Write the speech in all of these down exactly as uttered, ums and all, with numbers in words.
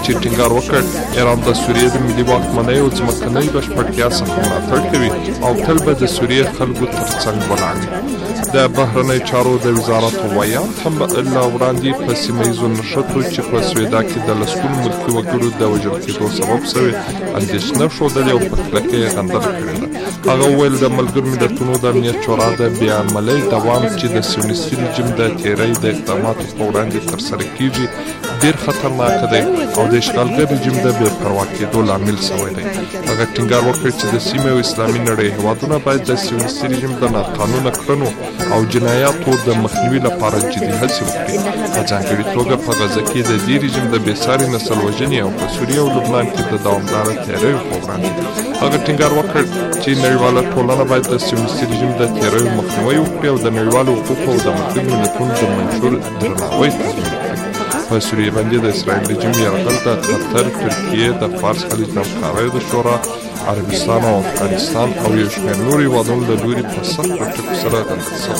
چې ټینګار وکړ ایران د سوریې د ملي واکمنۍ او ځمکنۍ بشپړتیا څخه ملاتړ کوي او تل به د سوریې خلکو ترڅنګ ولاړ وي. د بهرنۍ چارو د وزارت ویان هم لا وړاندې په سیمه ییزو نښتو چې په سویدا کې د لسګونو ملکي وګړو د وژل کېدو سبب شوی اندېښنه ښودلې او په کلکه یې غندنه کړې ده. هغه وویل د ملګرو ملتونو د امنیت شورا د بې عملۍ دوام چې د سیونیستي رژیم د تیرۍ د اقداماتو په وړاندې ترسره کیږي ډېر خطرناک دی او د اشغالګر رژیم د بې پروا کېدو لامل شوی دی. هغه ټینګار وکړ چې د سیمې او اسلامي نړۍ هېوادونه باید د سیونیستي رژیم د ناقانونه کړنو او جنایاتو د مخنیوي لپاره جدي هڅې وکړي. په ځانګړې توګه په غزه کې د دې رژیم د بېساري نسل وژنې او په سوریه او لبنان کې د دوامداره تیریو په وړاندې هغه ټینګار وکړ چې نړیواله ټولنه باید د سیونیستي رژیم د تیریو مخنیوی وکړي او د نړیوالو حقوقو او د ملګرو ملتونو د منشور درناوی تضمین کړي. په سوریه باندې د اسرائیل رژیم یرغل د قطر، ترکیې، د فارس خلیج د همکاریو د شورا، عربستان او افغانستان او یو شمېر نور هېوادونو له لوري په سختو ټکو سره رد شوی.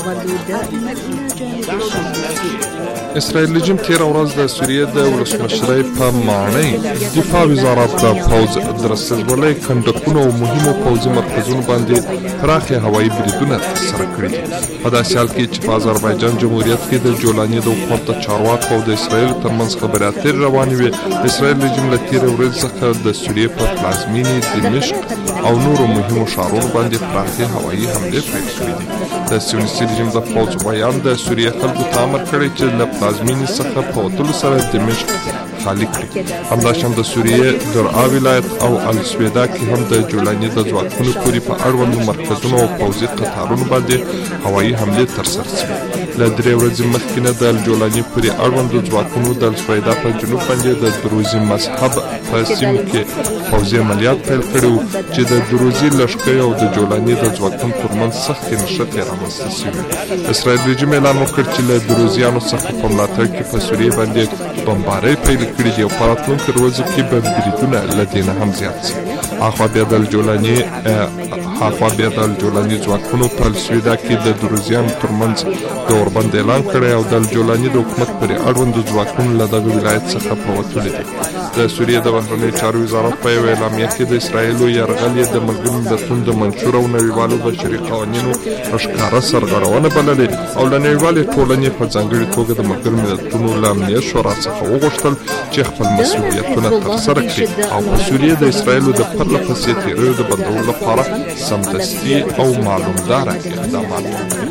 اسرائیل رژیم تېره ورځ د سوریې د ولسمشرۍ په ماڼۍ دفاع وزارت د پوځ د رسېدلۍ کنډکونو او مهمو پوځي مرکزونو باندې پراخې هوایي بریدونه ترسره کړي دي. په داسې حال کې چې په اذربایجان جمهوریت کې د جولاني د حکومت د چارواکو او د اسرائیل ترمنځ خبرې اترې روانې وې، اسرائیل رژیم له تېرې ورځې څخه د سوریې په پلازمینې دمشق او نورو مهمو ښارونو باندې پراخې هوایي حملې پیل کړي دي. د سیونیستي رژیم د پوځ ویان د سوریې خلکو ته امر کړی چې له پلازمینې څخه په وتلو سره دمشق خالی کړي. همداشان د سوریې درعا ولایت او السویدا کې هم د جولاني د ځواکونو پورې په اړوندو مرکزونو او پوځي قطارونو باندې هوایي حملې ترسره شوې. له درې ورځې مخکې نه د الجولاني پورې اړوندو ځواکونو د السویدا په جنوب باندې د دروزي مذهب په سیمو کې پوځي عملیات پیل کړي وو چې د دروزي لښکرې او د جولاني د ځواکونو ترمنځ سختې نښتې رامنځته شوې. اسرائیل رژیم اعلان وکړ چې له دروزیانو څخه په ملاتړ کې په سوریې باندې بمبارۍ پیل کړي دي او په راتلونکو ورځو کې به بریدونه له دې نه هم زیات شي. اخوا بیا د الجولاني اخوا بیا د الجولاني ځواکونو په السویدا کې د دروزیانو ترمنځ د اوربند اعلان کړی او د الجولاني د حکومت پورې اړوندو ځواکونو له دغه ولایت څخه په وتلي دي. د سوریې د بهرنۍ چارو وزارت په یوه اعلامیه کې د اسرائیلو یرغل یې د ملګرو ملتونو د منشور او نړیوالو بشري قوانینو ښکاره سرغړونه بللې او له نړیوالې ټولنې په ځانګړې توګه د ملګرو ملتونو له امنیت شورا څخه وغوښتل چې خپل مسؤلیتونه ترسره کړي او په سوریې د اسرائیلو د پرله پسې تیریو د بندولو لپاره سمدستي او معلومداره اقدامات وکړي.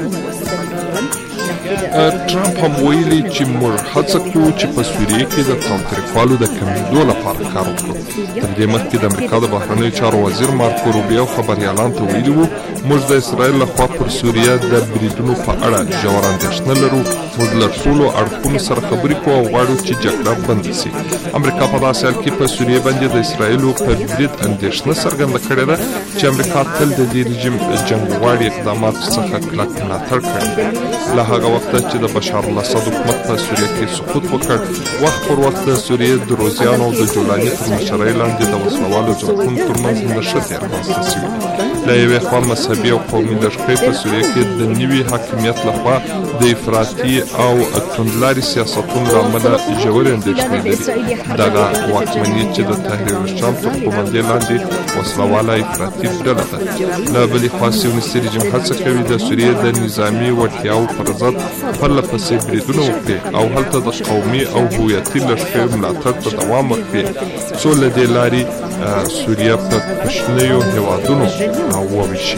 ټرمپ هم ویلي چې موږ هڅه کوو چې په سوریې کې د تاوتریخوالو د کمېدو لپاره کار وکړو. تر دې مخکې د امریکا د بهرنیو چارو وزیر مارکو روبیو خبریالانو ته ویلي وو موږ د اسرائیل لخوا پر سوریه د بریدونو په اړه ژوره اندېښنه لرو. موږ له ټولو اړخونو سره خبرې کوو او غواړو چې جګړه بنده شي. امریکا په داسې حال کې په سوریې باندې د اسرائیلو په برید اندېښنه څرګنده کړې ده چې امریکا تل د دې رژیم جنګغواړي اقداماتو څخه کلک ملاتړ کړی. له هغه وخته چې د بشار الاسد حکومت په سوریه کې سقوط وکړ، وخت پر وخت د سوریې د روزیانو او د جولاني تر مشرۍ لاندې د وسلوالو ځواکونو ترمنځ نښتې رامنځته شوې. له یوې خوا مذهبي او قومي لښکرې په سوریه کې د نوي حاکمیت لخوا د افراطي او توندلاري سیاستونو له امله ژورې اندېښنې لري. دغه واکمني چې د تحریر الشام تر قومندې لاندې وسلواله افراطي ډله ده. له بلې خوا سیونیستي رژیم هڅه کوي د سوریې د نظامي وړتیاوو پر ضد پرله پسې بریدونه وکړي او هلته د قومي او هویتي لښکرو ملاتړ ته دوام ورکړي څو له دې لارې سوریه په کوچنیو هېوادونو وویشي.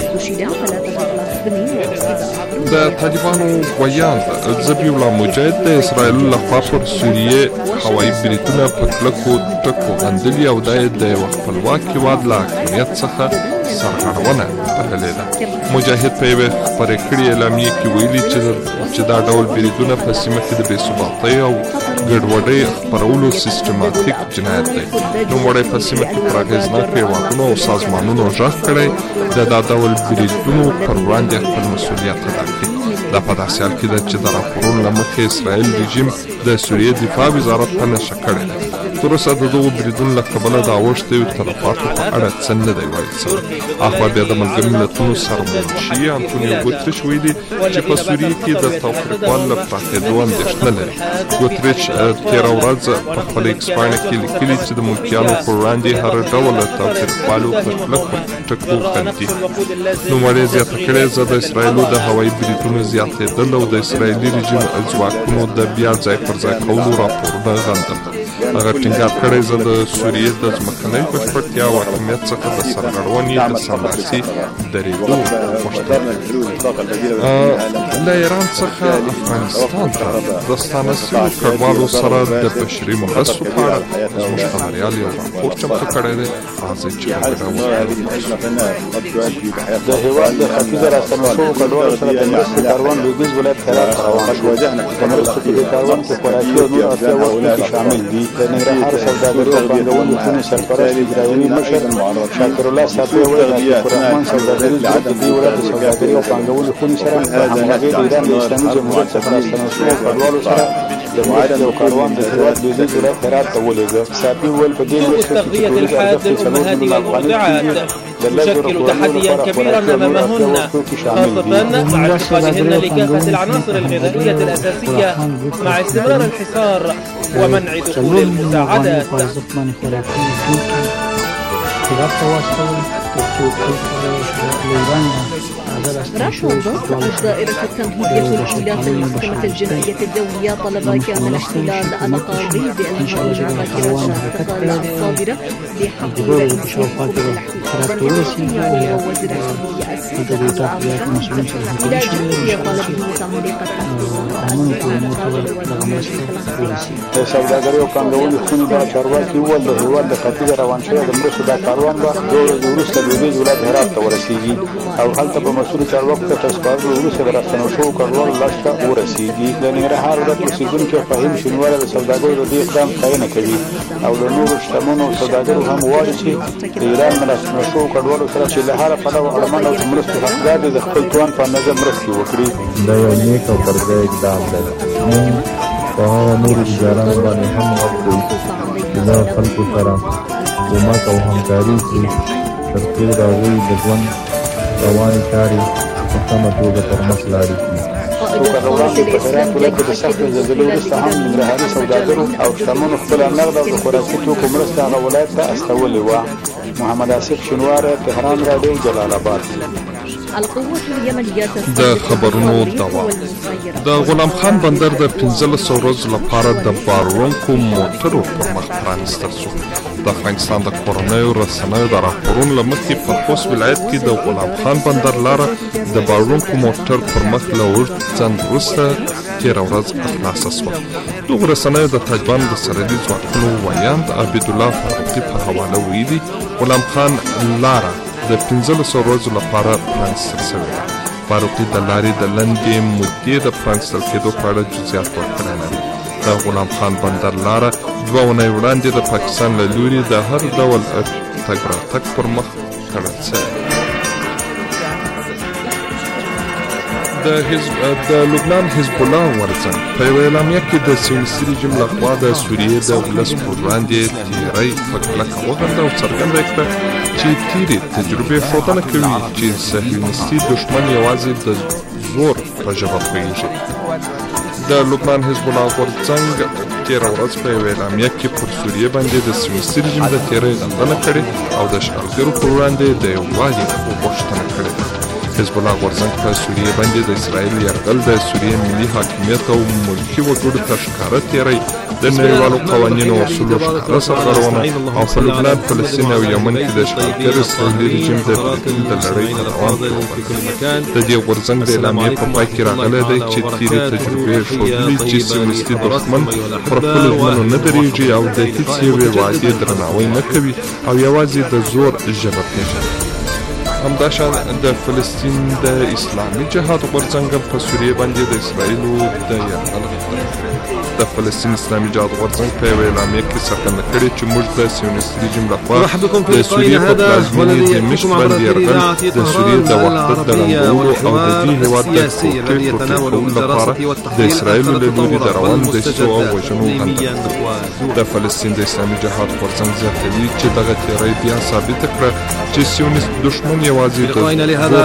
د طالبانو ویان ذبیح الله مجاهد د اسرائیل لخوا پر سوریې هوایي بریدونه په کلکو ټکو غندلي او دا یې د یوه خپلواک هېواد له حاکمیت څخه سرغړونه بللې ده. مجاهد په یوې خپرې کړې اعلامیې کې ویلي چې دا ډول بریدونه په سیمه کې د بې ثباتۍ او ګډوډۍ خپرولو سیستماتیک جنایت دی. نوموړی په سیمه کې پر اغېزناکو هېوادونو او سازمانونو غږ کړی د دا ډول بریدونو پر وړاندې خپل مسؤلیت ادا کړي. دا په داسې حال کې ده چې د راپورونو له مخې اسرائیل رژیم د سوریې دفاع وزارت ته نشه کړی دی. تر اوسه د دغو بریدونو له کبله د اوښتیو تلفاتو په اړه څه نه دی ویل شوی. اخوا بیا د ملګرو ملتونو سرمنشي انټونیو ګوتریش ویلي چې په سوریه کې د تاوتریخوالي له پراخېدو اندېښنه لري. ګوتریش تېره ورځ په خپله ایکس پاڼه کې لیکلي چې د ملکیانو پر وړاندې هر ډول تاوتریخوالو په کلکو ټکو خندي. نوموړې زیاته کړې زه د اسرائیلو د هوایي بریدونو زیاتېدل او د اسرائیلي رژیم ځواکونو د بیا ځای پر ځای کولو راپورونه غندم. هغه ټینګار کړی زه د سوریې د ځمکنۍ بشپړتیا او حاکمیت څخه د سرغړونې د سملاسي درېدو غوښتنه له ایران څخه افغانستان ته د ستانه شویو کډوالو سره د بشري مرستو په اړه زموږ خبریال یو راپور چمتو کړی دی. راځئ چې د هېواد د ختیځه راستنو شوو کډوالو سره د مرستې کاروان لویدیځ ولایت هرات ته روان شو. د مرستو په دې کاروان کې خوراکي او نور اړتیا وسایل شامل دي. د ننګرهار سوداګرۍ او پانګونې خونې سرپرست اجرایوي مشر شاکر الله صافي وویل چې عبدالرحمن سوداګریز ګروپ د دې ولایت د سوداګرۍ او پانګونې خونې سره په همغږۍ د ایران د اسلامي جمهوریت څخه راستنو شوو کډوالو سره د مرستې یو کاروان د هېواد لویدیځ ولایت هرات ته ولېږه. صافي وویل په دې مرستو کې ټولنیز ارزښت د څلور میلیونه افغانۍ تشكل تحديا كبيرا امامهن، خاصة مع اعتقادهن لكافة العناصر الغذائية الأساسية مع استمرار الحصار ومنع دخول المساعدات. رفضت الدائرة التمهيدية الأولى في المحكمة الجنائية الدولية طلب كامل احتلال القاضي بأنه يعتبر الصادرة بحق المشروعات الأحوال ووزير الخارجية السابق إلى جهة طلب تعليق د سوداګرۍ او پانګونې خونې دغه چارواکي وویل د هېواد د ختیځه روان شوی د مرستو دا کاروان به دوه ورځې وروسته لویدیځ ولایت هرات ته ورسېږي او هلته به مسؤلو چارواکو ته تر سپارلو وروسته د راستنو شوو کډوالو لاس ته ورسېږي. د ننګرهار ولایت اوسېدونکي فهیم شینواری د سوداګرو د دې اقدام ستاینه کوي او له نورو شتمنو سوداګرو هم غواړي چې د ایران د راستنو شوو کډوالو سره چې له هره پلوه اړمن او د مرستو حقدار دي د خپل توان په اندازه مرستې وکړي. دا یو نیک او پر ځای اقدام دی. موږ په هغه نورو ادارانو باندې هم غږ کوو چې له خلکو سره کومک او همکاري وکړي تر څو د هغوی د ژوند روانې چارې په سمه توګه پر مخ لاړې کړي. څو کاله وړاندې په هرات ولایت کې د سختې زلزلې وروسته هم ننګرهاري سوداګرو او شتمنو خپله نغده او د خوراکي توکو مرسته هغه ولایت ته استولې وه. محمد آصف شینواری، تهران راډیو، جلال آباد. د خبرونو دوام. د غلام خان بندر د پنځلسو ورځو لپاره د باروړونکو موټرو پر مخ پرانیستل شو. د افغانستان د کورنیو رسنیو د راپورونو له مخې په خوست ولایت کې د غلام خان بندر لاره د باروړونکو موټر پر مخ له اوږد ځنډ وروسته تېره ورځ خلاصه شوه. دغو رسنیو د طالبانو د سرحدي ځواکونو ویاند عبیدالله فاروقي په حواله ویلي غلام خان لاره د پنځلسو ورځو لپاره پرانیستل شوې ده. فاروقي د لارې د لنډې مودې د پرانیستل کېدو په اړه جزئیات ورکړی نه دي. د غلام خان بندر لاره دوه اونۍ وړاندې د پاکستان له لوري د هر ډول تګ راتګ پر مخ تړل شوې. د لبنان حزب الله غورځنګ په یوه اعلامیه کې د سیونیستي رژیم لخوا د سوریې د ولس پر وړاندې تیری په کلکه وغنده او څرګنده کړه چې تیرې تجربې ښودنه کوي چې صهیونیستي دښمن یوازې د زور په ژبه پوهېږي. د لبنان حزب الله غورځنګ تېره ورځ په یوه اعلامیه کې پر سوریې باندې د سیونیستي رژیم د تیری غندنه کړې او د شعارګرو پر وړاندې د یووالي غوښتنه کړې ده. حزب الله غورځنګ په سوریې باندې د اسرائیل یرغل د سوریې ملي حاکمیت او ملکي وګړو ته ښکاره تیری، د نړیوالو قوانینو او اصولو ښکاره سرغړونه او په لبنان، فلسطین او یمن کې د اشغالګر اسرائیلي رژیم د بریدونو د لړۍ روان د دې غورځنګ د اعلامیې په پای کې راغلی دی چې تیرې تجربې ښودلي چې سیونیستي دښمن پر خپلو ژمنو نه درېږي او د هېڅ یوې وعدې درناوی نه کوي او یوازې د زور ژبه پېژني. همداشان د فلسطین د اسلامي جهاد غورځنګ په سوریه باندې د اسرایلو د یرغل د فلسطین اسلامي جهاد غورځنګ په یوه اعلامیه کې څرګنده کړې چې موږ د صهیونیستي رژیم لخوا د سوریې په پلازمینې دمشق باندې یرغل د سوریې د وحدت د ړنګولو او د دې هېواد د کوټې ټوټې کولو لپاره د اسرایلو له لوري د روانو دسیسو او وژنو غندل. د فلسطین د اسلامي جهاد غورځنګ زیاتوي چې دغه تېرۍ بیا ثابته کړه چې صهیونیست دښمن یوازې د زور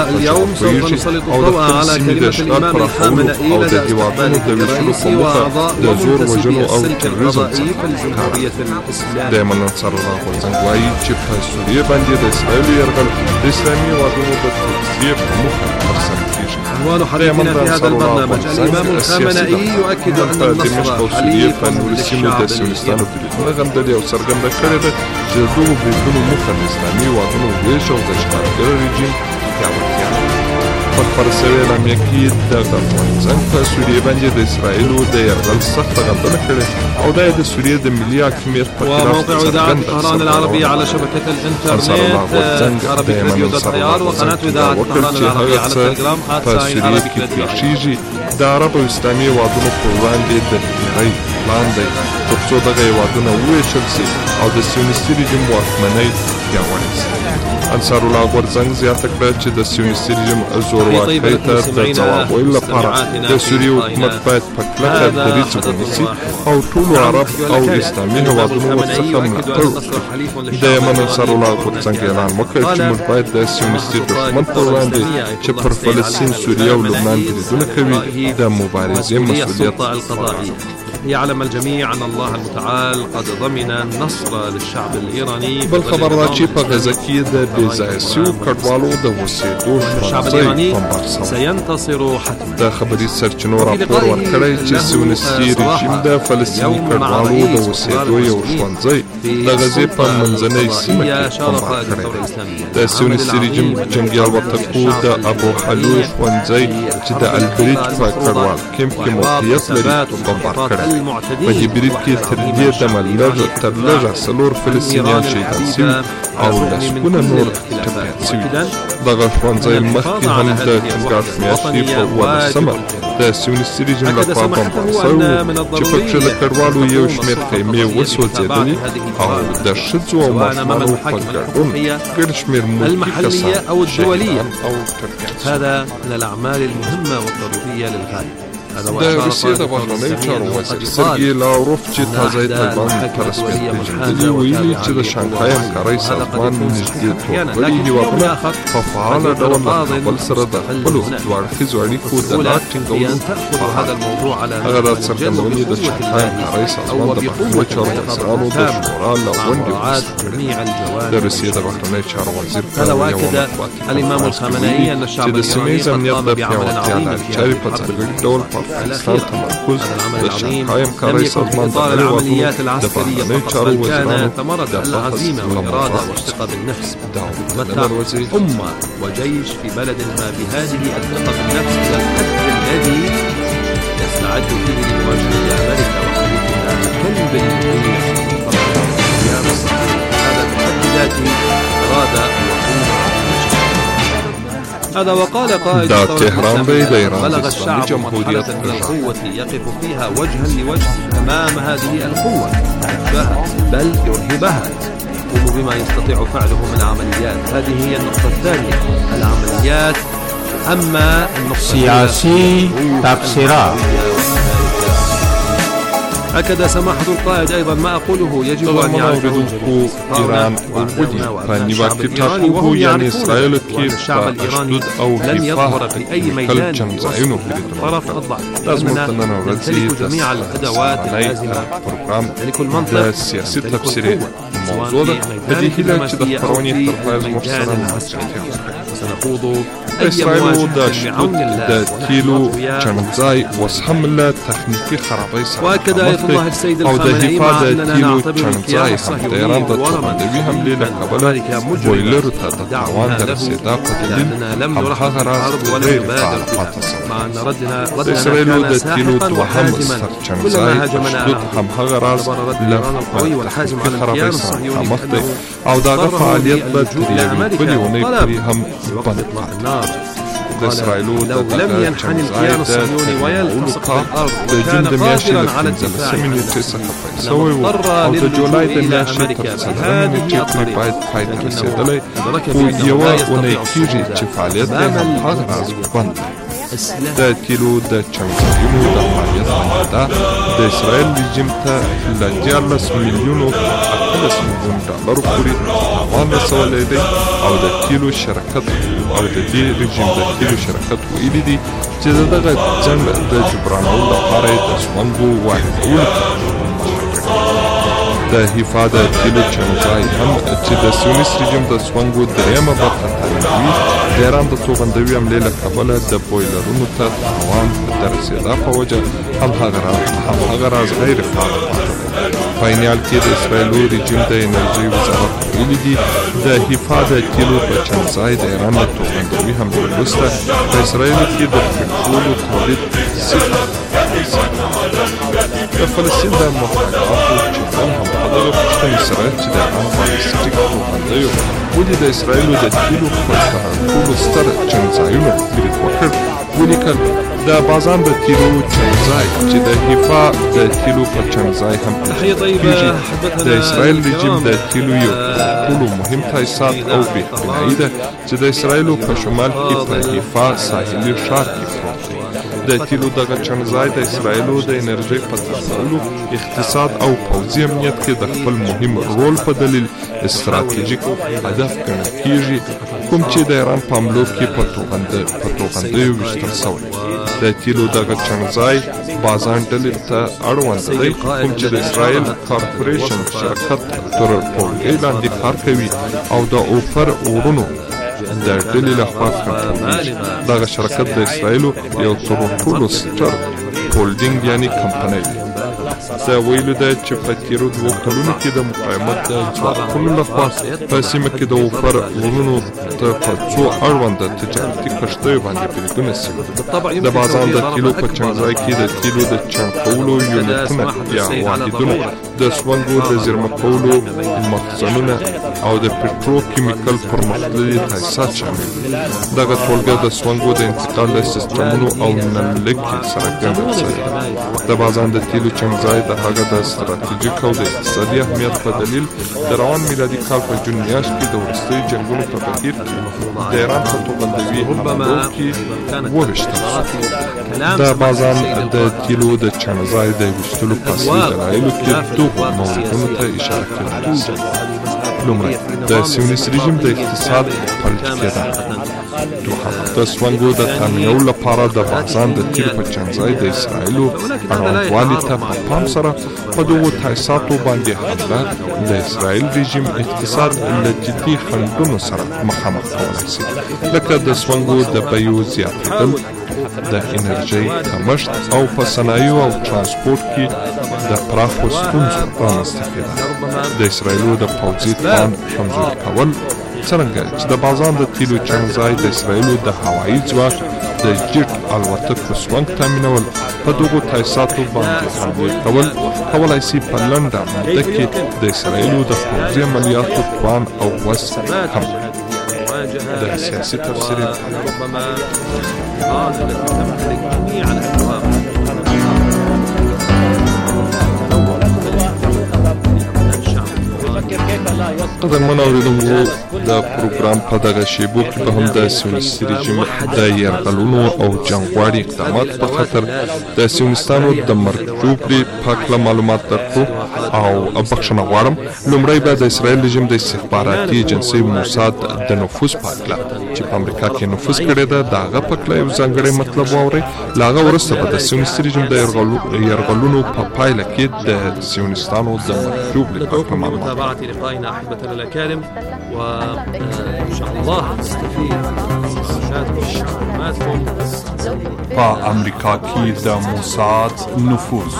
او د خپل سیمې د اشغال پراخولو او د هېوادونو د ویشلو په موخه د زور وژنو او تروریزم څخه کار اخلي. د یمن انصار الله غورځنګ وایي چې په سوریې باندې د اسرایلو یرغل د اسلامي هېوادونو د تجزیې په موخه ترسره کېږي. عنوان حديثنا في هذا البرنامج الإمام الخامنئي يؤكد أن النصر حليف سیمو د سیونستانو بریدونه غندلې او څرګنده کړې ده چې د دغو بریدونو موخه د اسلامي هېوادونو ویش او د اشغالګر رژیم پیاوړتیا ده. په خپره شوې اعلامیه کې دغه غورځنګ په سوریې باندې د اسرایلو د یرغل سخته غندنه کړې او دا یې د سوریې د ملي حاکمیت په خلاف وموقع إذاعة طهران العربية على شبكة الإنترنت عربي راديو دوت عيار وقناة إذاعة طهران العربية على التليجرام خاصة عربي کېږي د عرب او اسلامي هېوادونو په وړاندې د تېرۍ پلان دی تر څو دغه هېوادونه وویشل سي او د صهیونیستي رژیم واکمنۍ پیاوړې سي. انصار الله غورځنګ زیاته کړه چې د صهیونیستي رژیم زورواکۍ ته د ځواب ویلو لپاره د سوریې حکومت باید په کلکه دریځ ونیسي او ټولو عرب او اسلامي هېوادونو ورڅخه ملاتړ وکړي. د یمن انصار الله غورځنګ اعلان وکړ چې موږ باید د صهیونیستي دښمن په وړاندې چې پر فلسطین سوریه او لبنان بریدونه کوي د مبارزې مسؤلیت يعلم الجميع أن الله المتعال قد ضمن النصر للشعب الإيراني. بل خبر را چې په غزه کې د بې ځایه سویو کډوالو د اوسېدو ښوونځی بمبار شوی. سينتصر حتما. د خبري سرچینو راپور ورکړی چې صهیونیستي رژیم د فلسطیني کډوالو د اوسېدو یو ښوونځی د غزې په منځنۍ سیمه کې بمبار کړی دی. د صهیونیستي رژیم جنګي الوتکو د ابو حلول ښوونځی چې د البریج په کډوال کیمپ کې موقعیت لري بمبار کړی. په دې برید کې تر دې دمه لږ تر لږه څلور فلسطینیان شهیدان سوي او لسګونه نور ټپیان سوي. دغه ښوونځی مخکې هم د چنګاښ میاشتې په اوولسمه د صهیونیستي رژیم لخوا بمبار شوی و چې پکښې له کډوالو یو شمېر خیمې وسوځېدلې او د ښځو او ماشومانو په ګډون ګڼ شمېر ملکي کسان شهیدان او ټپیان سوي. هذا من الأعمال المهمة والضرورية للغاية. د روسیې د بهرنیو چارو وزیر سرګي لاوروف چې تازه طالبان په رسمیت پېژندلي ویلي چې د شانګهای همکارۍ سازمان نږدې ټول هېوادونه په فعاله ډول له کابل سره د خپلو دوه-اړخیزو اړیکو د لا ټینګولو په حال هغه دا څرګندونې د شانګهای همکارۍ سازمان د بهرنیو چارو وزیرانو د شورا له غونډې وروسته کړې. د روسیې د بهرنیو چارو وزیر په یوه مطبوعي چې د سیمه ییز امنیت د پیاوړتیا لارې چارې په ځانګړي ډول افغانستان تمرکز د شانګهای همکارۍ سازمان د هېوادونو د بهرنیو چارو وزیرانو د بحث له موضوعاتو څخه متى أمة وجيش في بلد ما بهذه الثقة بالنفس إلى الحد الذي يستعد فيه لمواجهة أمريكا وحليفها الكلب المهين يا مصر. هذا بحد ذاته أراد هذا وقال قائد طهران بلغ الشعب مرحلة من القوة يقف فيها وجها لوجه أمام هذه القوة بل يرهبها يقوم بما يستطيع فعله من عمليات. هذه هي النقطة الثانية العمليات. أما النقطة سياسي تبصيرات أكد سماحة القائد أيضا ما أقوله يجب أن يعرفوا إيران والودي فنواكي تاكوه يعني إسرائيل كيف الشعب الإيراني لن يظهر في أي ميدان طرف الضعف. لازمنا نمتلك جميع الأدوات اللازمة نمتلك المنطق السياسي التفسيري الموضوع ده بديه لا تدخلوني الترفاز سنخوض أي اسرائیل مواجهة د شتوت بعون الله د تیلو والأنبياء چنځای اوس هم له تخنیکي خرابۍ سره وأكد آية الله السيد او د الخامنئي حفاظ مع د أننا تیلو نعتبر الكيان چنځای هم د ایران د الصهيوني توغندوي ورما حملې له کبله وذلك مجرم بویلرو ته د تاوان د دعونا رسېدا په له دلیل لأننا لم هماغه نرحب راز بالحرب ولم غیر نبادر فعال بها پاتې سوی. مع أن ردنا د ردنا اسرائیلو كان د تیلو ساحقا دوهم وحازما سرچنځای كلما هاجمنا شتوت همهغه راز له القوي والحازم على خرابۍ الكيان سره الصهيوني مخامخ دی بأنه او دغه اضطره فعالیت به تر للجوء إلى یوې أمريكا بلې اونۍ بالطلب پورې هم في وقت بند إطلاق کړ. النار. د اسرائیلو د لو لم دغه ينحني چنځای الكيان د الصهيوني ويلتصق بالأرض د جون د وكان میاشتې قادرا له على پنځلسمې الدفاع نېټې څخه پیل شوی و اضطر او د جولای د للجوء إلى میاشتې أمريكا تر څلورمې بهذه نېټې پورې الطريقة. باید پای ته رسېدلی أدرك خو بأنه یوه لا يستطيع اونۍ الصمود کېږي چې فعالیت یې أمام هماغه راز بند دی. السلاح د تیلو د چنځایونو د فعالیت بندېدا د اسرائیل رژیم ته له دیارلس میلیونو اتلس میلیون ډالرو پورې تاوان رسولی دی او د تیلو شرکت او د دې رژیم د تیلو شرکت ویلي دي چې د دغه ځنډ د جبرانولو لپاره یې د سونګو واردولو د حفا د تیلو چنځای هم چې د سیونیست رژیم د سونګو درېیمه برخه تعلیموي د ایران د توغندوي حملې له کبله د بویلرونو ته تاوان د رسېدا په وجه همهغه راز همهغه راز غیر فعال پاتې دی. په عین حال کې د اسرائیلو رژیم د انرژۍ وزارت ویلي دي د حفا د تیلو په چنځای د ایران د توغندوي حملې وروسته په اسرائیلو کې د پټرولو تولید صفر د فلسطین د مخالفاتو چې نن هم په دغه پوښتنې سره چې د ایران بالستیک توغندیو ولې د اسرائیلو د تیلو په ټولو ستر چنځایونو برید وکړ ولیکل د بازان د تیلو چنځای چې د حفا د تیلو په چنځای هم کېږي د اسرائیل رژیم د تیلو یو ټولو مهم تاسیسات او بېحتمایي ده چې د اسرائیلو په شمال کې په حفا ساحلي ښار کې پروت دی. د تیلو دغه چنځای د اسرائیلو د انرژۍ په تولید اقتصاد او پوځي امنیت کې د خپل مهم رول په دلیل استراتیژیک هدف ګڼل کېږي کوم چې د ایران په حملو کې په توغندیو ویشتل شوی. د تیلو دغه چنځای بازان ډلې ته اړوند دی کوم چې د اسرائیل کارپوریشن شرکت تر ټولګۍ لاندې کار کوي او د اوپر اورونو د ډلې لخوا کنټرولېږي. دغه شرکت د اسرائیلو یو تر ټولو ستر هولډینګ یعنی کمپنۍ دی. دا ویلو ده چې په تیرو دوو کلونو کې د مقاومت د ځواکونو لخوا په سیمه کې د اوپر اورونو ته په څو اړونده تجارتي کښتیو باندې بریدونه سوي. د بازان د تیلو په چنځای کې د تیلو د چڼ کولو یونټونه یا واحدونه د سونګو د زیرمه کولو مخزنونه او د پټروکیمیکل پرمختللي تاسیسات شامل دي. دغه ټولګه د سونګو د انتقال د سیستمونو او نلکې سره ګډه شوې. د بازان د تیلو چنځای د هغه د ستراتیژیک او د اقتصادي اهمیت په دلیل د روان میلادي کال په جون میاشت کې د وروستیو جنګونو په بهیر کې د ایران په توغندوي حملو کې وویشتل شو. د بازان د تیلو د چنځای د ویشتلو په اصلي دلایلو کې دغو موردونو ته اشاره کېدلی شي. لومړی د سیونیست رژیم د اقتصاد فلج کېدل. دوهم د سونګو د تامینولو لپاره د بازان د تیلو په چنځای د اسرائیلو اړوندوالي ته په پام سره په دغو تاسیساتو باندې حمله د اسرائیل رژیم اقتصاد له جدي خنډونو سره مخامخ کولی شي لکه د سونګو د بیو زیاتېدل، د انرژۍ کمښت او په صنایعو او ترانسپورټ کې د پراخو ستونزو رامنځته کېدل. د اسرائیلو د پوځي توان کمزوري کول څرنګه چې د بازان د تیلو چنځای د اسرائیلو د هوایي ځواک د جیټ الوتکو سونګ تامینول په دغو تاسیساتو باندې حملې کول کولی شي په لنډه موده کې د اسرائیلو د پوځي عملیاتو توان او وس کم کړي. د سیاسي تفسیر ربما الإيران التي تمتلك جميع الأسواق قدرمن اوریدونکو د پروګرام په دغه شیبو کې به هم د سیونیستي رژیم د یرغلونو او جنګواړي اقدامات په خاطر د سیونیستانو د مرګ ژوبلې په هکله معلومات درکړو او بخښنه غواړم. لومړی به د اسرائیل رژیم د استخباراتي ایجنسۍ موساد د نفوذ په هکله چې په امریکا کې نفوذ کړی ده د هغه په هکله یو ځانګړی مطلب واورئ. له هغه وروسته به د سیونیستي رژیم د یرغلونو په پایله کې د سیونیستانو د مرګ ژوبلې په هکله معلومات. لقائنا أحبتنا الأكارم و إن شاء الله نستفيد من معلوماتكم. په امریکا کې د موساد نفوذ.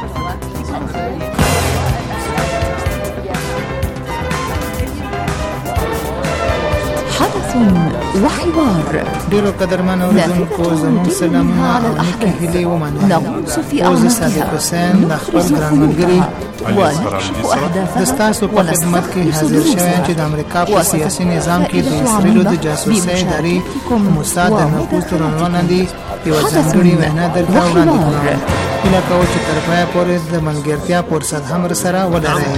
حدث وحوار. ډیرو قدرمن اوریدونکو زموږ سلامونه او نیکې هیلې ومنئ. اوس صادق حسین د خپل ګران ملګري د ستاسو په خدمت کې حاضر شوی چې د امریکا په سیاسي نظام کې د اسرائیلو د جاسوسۍ ادارې موساد د نفوذ تر عنوان لاندې یوه ځانګړې وینا درته وړاندې کوم. هیله کوو چې تر پایه پورې د ملګرتیا فرصت هم راسره ولرئ.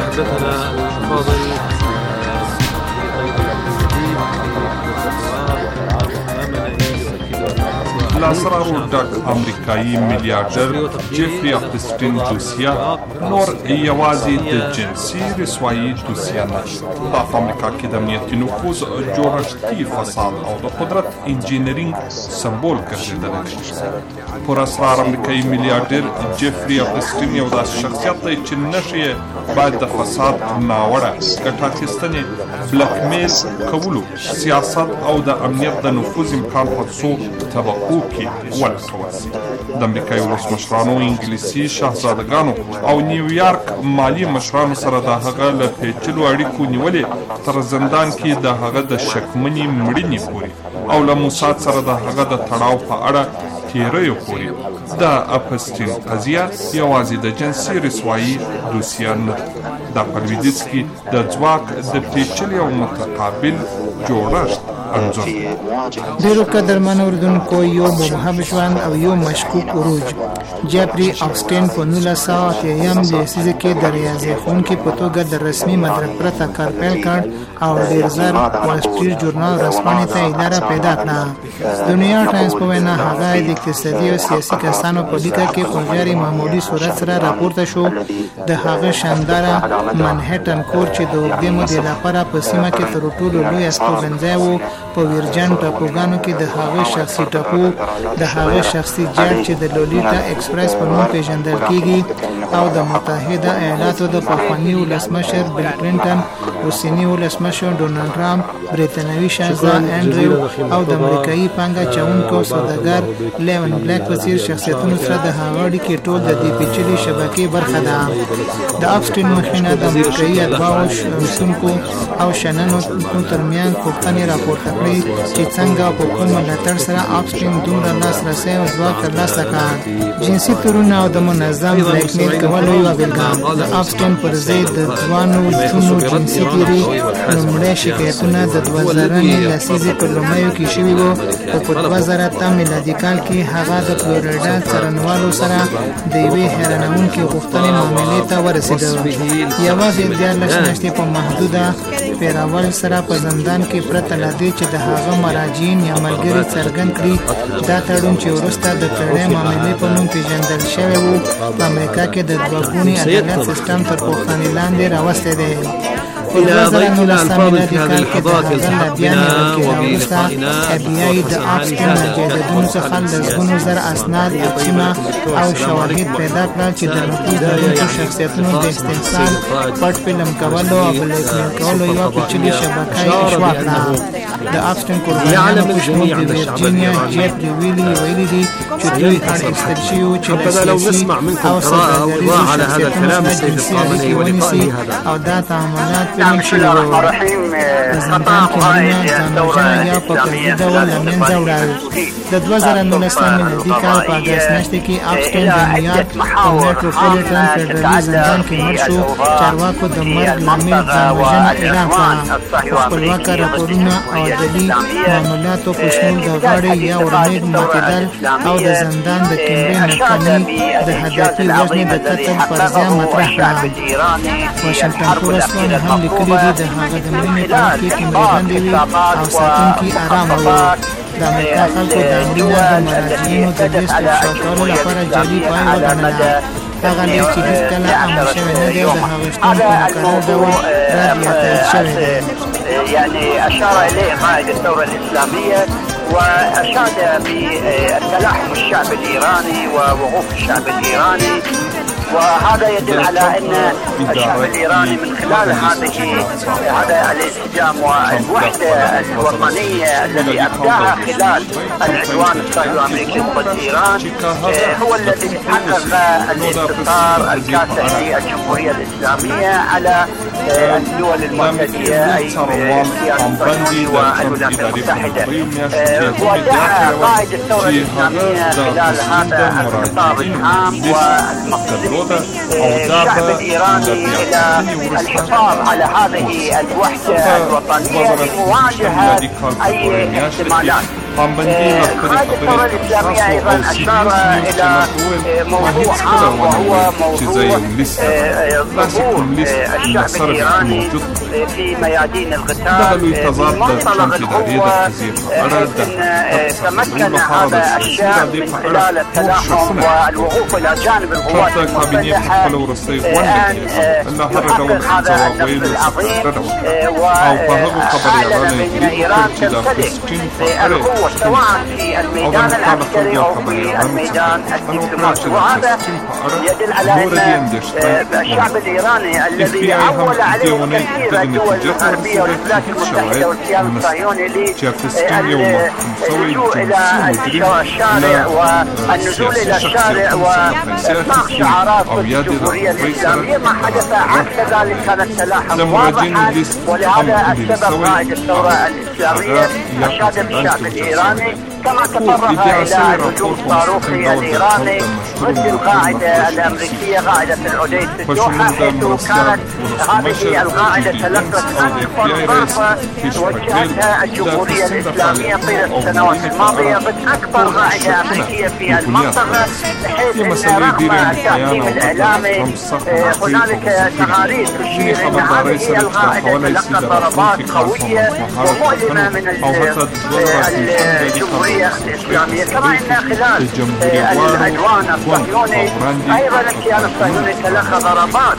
لاسرارو ډک امریکایي میلیارډر جیفری اپسټین دوسیه نور یوازې د جنسي رسوایي دوسیه نه په امریکا کې د امنیتي نفوذ جوړښتي فساد او د قدرت انجینرینګ سمبول ګرځېدلی دی. پر اسرار امریکایي میلیارډر جیفری اپسټین یو داسې شخصیت دی چې نښې یې باید د فساد ناوړه ګټه اخیستنې، بلکمیل کولو، سیاست او د امنیت د نفوذ امکان په څو طبقو کې ولټول شي. د امریکایي ولسمشرانو، انګلیسي شاهزادګانو او نیویارک مالي مشرانو سره د هغه له پیچلو اړیکو نیولې تر زندان کې د هغه د شکمنې مړینې پورې او له موساد سره د هغه د تړاو په اړه تیریو پورې د اپسټین قضیه یوازې د جنسي رسوایي دوسیه نه دا په لویدیځ کې د ځواک د پیچلي او متقابل جوړښت انځور. ډیرو قدرمن اوریدونکو یو مبهم ژوند او یو مشکوک عروج. جیفری اپسټین په نولس سوه اتیا لسیزه کې د ریاضي ښوونکي په توګه د رسمي مدرک پرته کار پیل کړ او ډیر زر وال سټریټ ژورنال ورځپاڼې ته اداره پیدا کړه. د نیویارک ټایمز په وینا هغه د اقتصادي او سیاسي کسانو په لیکه کې په غیر معمولي صورت سره راپورته شو. د هغه شانداره منهټن کور چې د اوږدې مودې لپاره په سیمه کې تر ټولو لوی استوګنځای و په ویرجن ټاپوګانو کې د هغه شخصي ټاپو د هغه شخصي جټ چې د لولیتا ایکسپریس په نوم پیژندل کیږي او د متحده ایالاتو د پخواني ولسمشر بیل کلینټن، اوسني ولسمشر ډونالډ ټرامپ، بریتانوي شاهزاده انډریو او د امریکایي پانګه اچوونکو سوداګر لیون بلیک په څیر شخصیتونو سره د هغه اړیکې ټول د دې پیچلې شبکې برخه ده. د اپسټین مخینه د امریکایي اتباعو، شنونکو او شننو ترمنځ پوښتنې راپورته کړې چې څنګه په کوم ملاتړ سره اپسټین دومره لاسرسی او ځواک ترلاسه کړ. جنسي تورونه او د منظم بلیکمیل کولو یوه بېلګه. د اپسټین پر ضد د ځوانو چونو جنسي تیري لومړی شکایتونه د دوه زره لسیزې په لومړیو کې شوي وو او په دوه زره اتم میلادي کال کې هغه د فلوریډا څارنوالو سره د یوې حیرانوونکې غوښتنې معاملې ته ورسېده. یوازې دیارلس میاشتې په محدوده پیراول سره په زندان کې پرته له دې چې د هغه مراجعین یا ملګري څرګند کړي. دا تړون چې وروسته د تړې معاملې په نوم پیژندل شوی و په امریکا کې د دوه ګوني عدالت سیستم تر پوښتنې لاندې راوستی دی. إلى ضيف الألفاظ في هذه اللحظات يسعد بنا وبلقائنا ابيعي د اپسټین جديدون څخه لږونو زر اسناد، عکسونه او شواهد پیدا کړل چې د نفوذ لرونکو شخصیتونو د استحصال، پټ فلم کولو او بلیکمیل کولو یوه پیچلې شبکه یې اشوا کړه. د اپسټین قربانیانو په شمول د ویرجینیا جیفری ویلي ویلي دي چې دوی اړ ایستل شوي وو چې له سیاسي او سوداګریزو شخصیتونو سره جنسي اړیکې ونیسي او دا تعاملات بسم الله الرحمن الرحيم. قطاع قضائية الثورة الإسلامية د دوه زره نولسم میلادي کال په اګست میاشت کې اپسټین د نیویارک په میټروپولیټن فدرالي زندان کې مړ شو. چارواکو د مرګ لامل ځانوژنه اعلان کړه. خپلواکه راپورونه او عدلي معاملاتو په شمول د غاړې یا ورمېږ ماتېدل او د زندان د کیمرې ناکامي د هدفي وژنې د قتل فرضیه مطرح کړه. واشنګټن پوسټ هم لیکلي دي د هغه د مړینې په وخت کې کیمرې بندې وي او ساتونکي ارامه وو. د امریکا خلکو د مړینې د مراجعینو د لیست افشا کولو لپاره جعلي پای وګڼله. هغه لیست چې هېڅکله عمل شوی نه دی او د هغه شتون په مکرر ډول رد یا تایید شوی دی. يعني أشار إليه قائد الثورة الإسلامية وأشاد بالتلاحم الشعب الإيراني ووقوف الشعب الإيراني وهذا يدل على أن الشعب الإيراني من خلال هذه هذا الانسجام والوحدة الوطنية الذي أبداها خلال العدوان الصهيوني الأمريكي ضد إيران هو الذي حقق الانتصار الكاسح للجمهورية الإسلامية على الدول المعتدية أي الكيان الصهيوني والولايات المتحدة. ودعا قائد الثورة الإسلامية خلال هذا الخطاب العام والمقصود الشعب الإيراني إلى الحفاظ على هذه الوحدة الوطنية لمواجهة أي احتمالات. قائد الثورة الإسلامية أيضا أشار إلى موضوع عام وهو موضوع ظهور الشعب الإيراني في ميادين القتال بمنطلق القوة، حيث تمكن هذا الشعب من خلال التلاحم والوقوف إلى جانب القوات المسلحة أن يحقق هذا النصر العظيم، وأعلن بأن إيران تمتلك القوة سواء في الميدان العسكري أو في الميدان الدبلوماسي. وهذا يدل على أن الشعب الإيراني الذي عول عليه كثير الدول الغربية والولايات المتحدة والكيان الصهيوني للجوء إلى الشارع والنزول إلى الشارع وإطلاق شعارات الجمهورية الإسلامية، ما حدث عكس ذلك كان التلاحم واضحا. ولهذا السبب قائد الثورة الإسلامية أشاد بالشعب الإيراني كما تفرغ إلى الهجوم الصاروخي الإيراني ضد القاعدة الأمريكية قاعدة العديد في الدوحة، حيث كانت هذه القاعدة تلقت أكبر ضربة وجهتها الجمهورية الإسلامية طيلة السنوات الماضية ضد أكبر قاعدة أمريكية في المنطقة، بحيث أن رغم التحكيم الإعلامي هنالك تقارير تشير أن هذه القاعدة تلقت ضربات قوية ومؤلمة من الجمهورية الإسلامية. كما أن خلال العدوان الصهيوني أيضا الكيان الصهيوني تلقى ضربات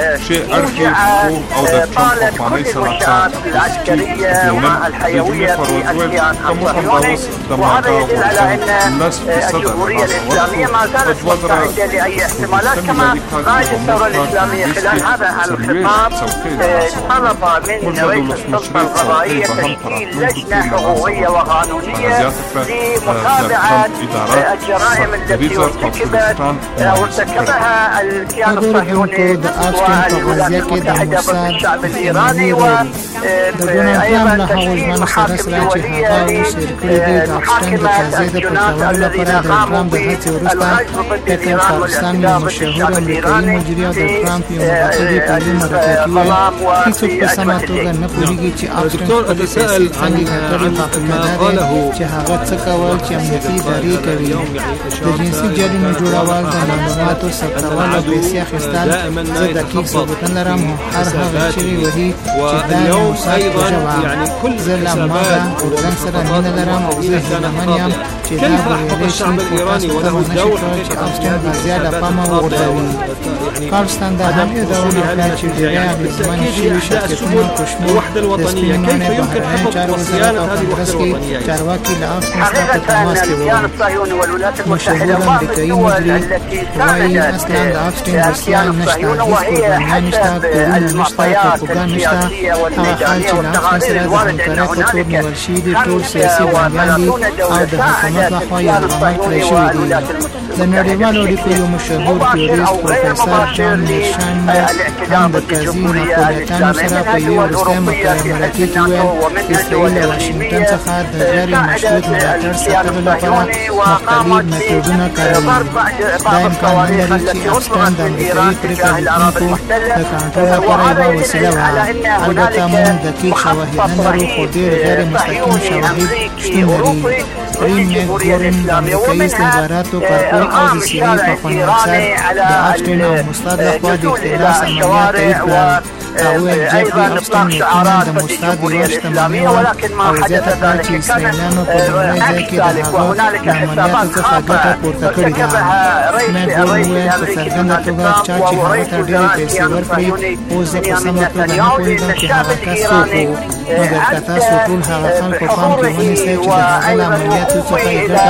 موجعة طالت كل المنشآت العسكرية والحيوية في الكيان الصهيوني، وهذا يدل على أن الجمهورية الإسلامية ما زالت مستعدة لأي احتمالات. كما قائد الثورة الإسلامية خلال هذا الخطاب طلب من رئيس السلطة القضائية تشكيل لجنة حقوقية وقانونية لمتابعة الجرائم التي ارتكبت أو ارتكبها الكيان الصهيوني والولايات المتحدة ضد الشعب الإيراني، وأيضا تشكيل محاكم دولية لمحاكمة الجنات الذين قاموا بالغزو ضد إيران والاعتداء ضد الشعب الإيراني في الظلام وفي أجمل دكتور أتساءل عن ما قاله چې هغه څه کول چې امنیتي ادارې کوي د جنسي جرمونو جوړول، د معلوماتو ثبتول او پیسې اخیستل. زه دقیق ثبوتونه لرم هر هغه چیرې وهي چې دا موساد جواب. زه له ماده اردن سره مینه لرم او زه هیلهمن یم چې دا بریالی شي خو تاسو ته ونه شي کولای چې افغان غازیان له پامه وغورځوي. کارلستان دا هم یادونه کړه چې ډېری اغېزمن شوي شرکتونه په شمول د سپین ماڼۍ بهرنیو چارو وزارت او کانګرس کې چارواکي له افغان سره په تماس کې وو. مشهور امریکایي مجري وایي اصلا د افغان روسیان نشته، هیڅ قربانیان نشته، کورونه نشته، توپوګان نشته. هغه خلک چې له افغان سره د همکارۍ په توګه نیول شوي دي ټول سیاسي بندیان دي او د حکومت لخوا یرغمل کړی شوي دي. د نړیوالو اړیکو یو مشهور تیوریست پروفیسر جان میرشاند هم د قاضي ناپولیتانو سره په یو وروستي مرکې کې ویل اسرائیل له واشنګټن څخه د غیر مشروط ملاتړ ساتلو لپاره مختلف میتودونه کاروي. دا امکان نه لري چې افغان د امریکایي پرېکړه لیکونکو د کنټرول لپاره یوه وسیله وه. البته موږ دقیق شواهد نه لرو، خو ډېر غیر مستقیم شواهد شتون لري. ریم میکګورن د امریکایي استخباراتو کارپوه او د سیري پخوانی افسر د افغان او مستعد لخوا د اختلاس عملیات تایید کړل. وویل جفري افسټین یقینا د مستعد یوه شتمني وه او زیاته کړه چې اسرائیلیانو په لومړي ځای کې د هغه د عملیاتو څخه ګټه پورته کړې ده. میکګورن وویل په څرګنده توګه چا چې هغه ته ډېرې پیسې ورکړې، اوس زه په سمه توګه نه پوهېږم چې هغه کس څوک و. مګر که تاسو ټول هغه خلکو پام کې ونیسئ چې د هغه له عملیاتو څخه یې ګټه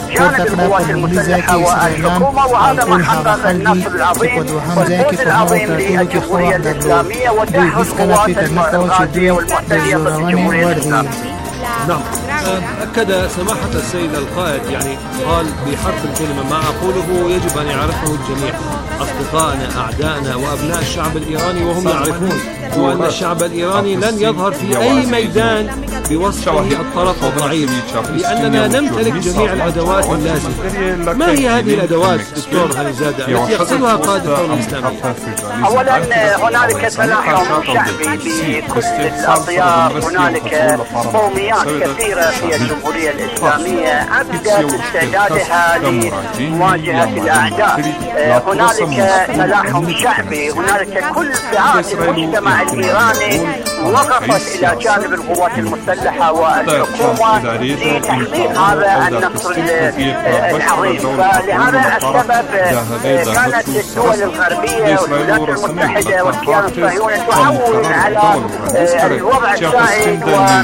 جانب القوات المسلحة والحكومة، وهذا ما حقق النصر العظيم والفوز العظيم للجمهورية الإسلامية ودحر القوات الغازية والمحتلية ضد الجمهورية الإسلامية. نعم، أكد سماحة السيد القائد، يعني قال بحرف الكلمة ما أقوله يجب أن يعرفه الجميع، أصدقائنا أعدائنا وأبناء الشعب الإيراني وهم يعرفون، وأن الشعب الإيراني لن يظهر في أي ميدان بوصفه الطرف الضعيف، لأننا نمتلك جميع الأدوات اللازمة. ما هي هذه الأدوات دكتور هانيزادة التي يقصدها قائد الثورة الإسلامية؟ أولا هنالك تلاحم شعبي بكل الأطياف، هنالك قوميات كثيرة في الجمهورية الإسلامية أبدت استعدادها لمواجهة الأعداء. هنالك تلاحم شعبي، هنالك كل فئات المجتمع الإيراني وقفت إلى جانب القوات المسلحة والحكومة لتحقيق هذا النصر العظيم. فلهذا السبب كانت الدول الغربية والولايات المتحدة والكيان الصهيوني تعول على الوضع السائد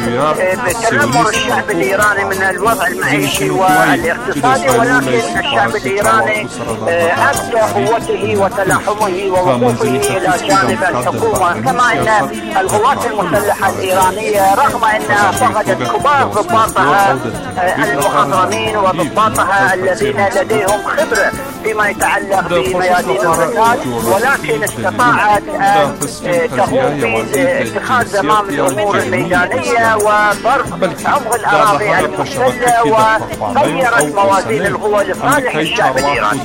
وتنمر الشعب الإيراني من الوضع المعيشي والاقتصادي، ولكن الشعب الإيراني أبدى قوته وتلاحمه ووقوفه إلى جانب الحكومة. كما أن القوات المسلحة الإيرانية رغم أنها فقدت كبار ضباطها المخضرمين وضباطها الذين لديهم خبرة فيما يتعلق بميادين القتال، ولكن استطاعت أن تقوم باتخاذ زمام الأمور الميدانية وضرب عمق الأراضي المحتلة وغيرت موازين القوى لصالح الشعب الإيراني.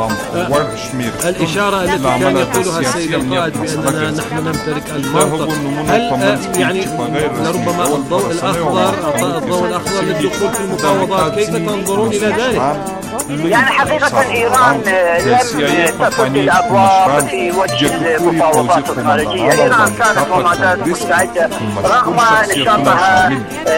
الإشارة التي كان يقولها السيد القائد بأننا نحن نمتلك المنطق، هل يعني لربما الضوء الأخضر الضوء الأخضر للدخول في المفاوضات، كيف تنظرون إلى ذلك؟ يعني حقيقة إيران لم تفتح الأبواب في وجه المفاوضات الخارجية. إيران كانت وما زالت مستعدة رغم نشاطها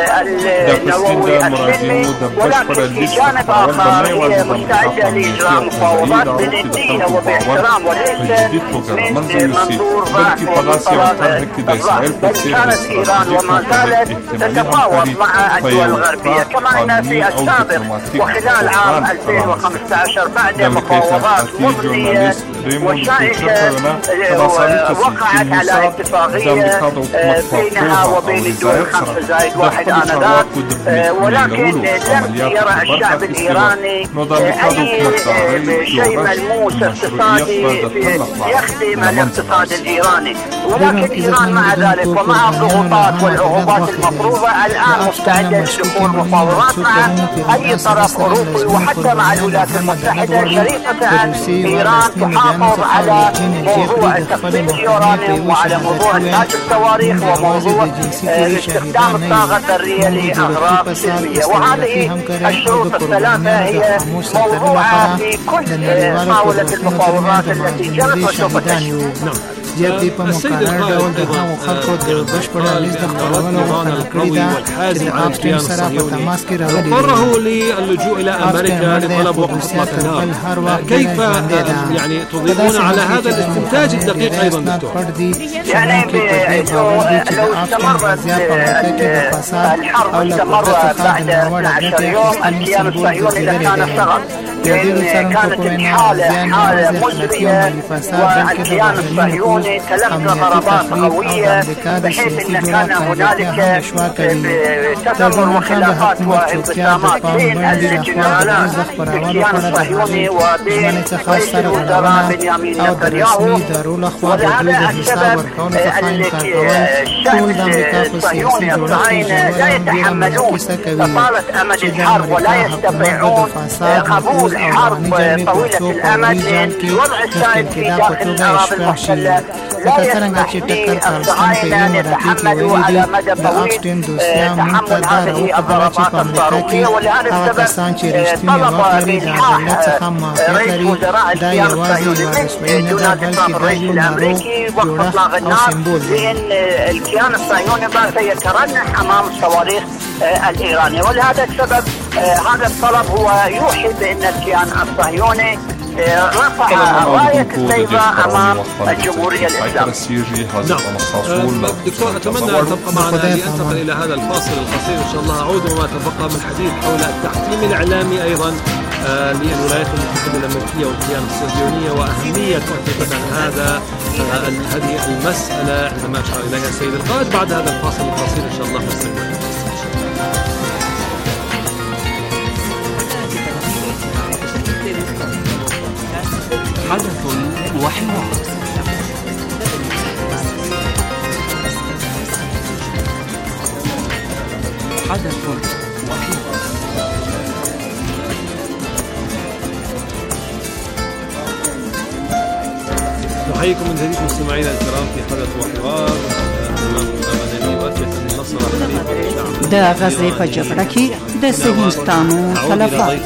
النووي السلمي، ولكن في جانب آخر هي مستعدة لإجراء مفاوضات بجدية وباحترام وليس من منظور ضعف ومنطلق الضعف، بل كانت إيران وما زالت تتفاوض مع الدول الغربية. كما أن في السابق وخلال عام ألفين وخمسة عشر بعد مفاوضات مضنية وشائكة وقعت على اتفاقية بينها وبين الدول الخمسة زائد واحد آنذاك، ولكن لم يرى الشعب الإيراني أي شيء ملموس اقتصادي يخدم الاقتصاد الإيراني. ولكن إيران مع ذلك ومع الضغوطات والعقوبات المفروضة الآن مستعدة لدخول مفاوضات مع أي طرف أوروبي وحتى مع الولايات المتحدة، شريطة أن إيران تحافظ على موضوع تخزين اليورانيوم وعلى موضوع إنتاج الصواريخ وموضوع استخدام الطاقة الذرية لأغراض سلمية. وهذه الشروط الثلاثة هي موضوعة في كل محاولة المفاوضات التي جرت وسوف تجري. جدي په مقرر ډول د هغو خلکو د بشپړ لیز د خپلولو غوښتنه کړې ده چې د آفټین سره په تماس کې راغلي اضطره للجوء إلى أمريكا لطلب وقف اطلاق. كيف يعني تضيفون على هذا الاستنتاج الدقيق أيضا دكتور؟ يعني لو استمرت الحرب استمرت بعد اثنا عشر يوم الكيان الصهيوني لكان اشتغل، كانت الحالة حالة مزرية والكيان الصهيوني تلقى ضربات قوية بحيث أن كان هنالك تدمر وخلافات وانقسامات بين الجنرالات الكيان الصهيوني وبين رئيس الوزراء بنيامين نتنياهو. ولهذا السبب الشعب الصهيوني الصهاينة لا يتحملون طالة أمد الحرب ولا يستطيعون قبول حرب طويلة الأمد، لأن الوضع السائد في داخل الأراضي المحتلة لا يسمح للصهاينة أن يتحملوا على مدى طويل تحمل هذه الضربات الصاروخية. ولهذا السبب طلب بإلحاح رئيس وزراء الكيان الصهيوني من دون اتفاق الرئيس الأمريكي وقف إطلاق النار، لأن الكيان الصهيوني بات يترنح أمام الصواريخ الإيرانية. ولهذا السبب هذا الطلب هو يوحي بأن الكيان الصهيوني رفع راية البيضاء أمام الجمهورية الإسلامية. نعم دكتور، أتمنى أن تبقى معنا لأنتقل إلى هذا الفاصل القصير إن شاء الله. أعود وما تبقى من الحديث حول التحكيم الإعلامي أيضا آه للولايات المتحدة الأمريكية والكيان الصهيونية وأهمية حقيقة هذا آه هذه المسألة عندما أشار إليها السيد القائد. بعد هذا الفاصل القصير إن شاء الله نستمر. حدث وحوار. حدث وحوار. نحييكم من جديد مستمعينا الكرام في حدث وحوار. د غزې په جګړه کې د صهیونیستانو تلفات.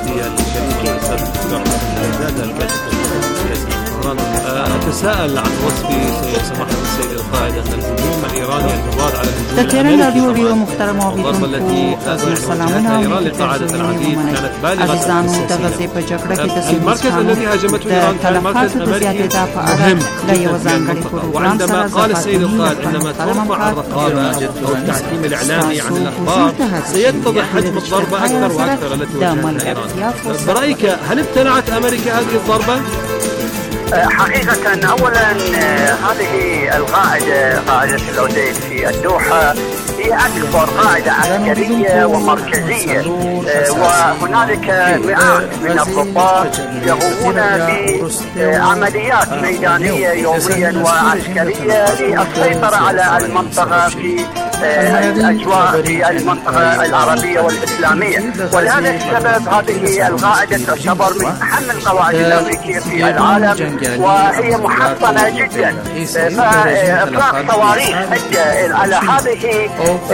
أتساءل عن وصف سماحة السيد القائد أن الهجوم الإيراني الجواد على د تهران رادیو ډیو محترم اوریدونکو سلامونه إيران لقاعدة العديد كانت بالغة د غزې په جګړه کې د المركز الذي هاجمته إيران كان مركز أمريكي مهم. وعندما قال السيد القائد عندما ترفع الرقابة أو التحكيم الإعلامي عن الأخبار سيتضح حجم الضربة أكثر وأكثر التي وجهتها إيران. برأيك هل ابتلعت أمريكا هذه الضربة؟ حقيقة أولا هذه القاعدة قاعدة العديد في الدوحة هي أكبر قاعدة عسكرية ومركزية، وهنالك مئات من الضباط يقومون بعمليات ميدانية يوميا وعسكرية للسيطرة على المنطقة في الأجواء في المنطقة العربية والإسلامية. ولهذا السبب هذه القاعدة تعتبر من أهم القواعد الأمريكية في العالم، وهي محصنة جدا. فإطلاق صواريخ على هذه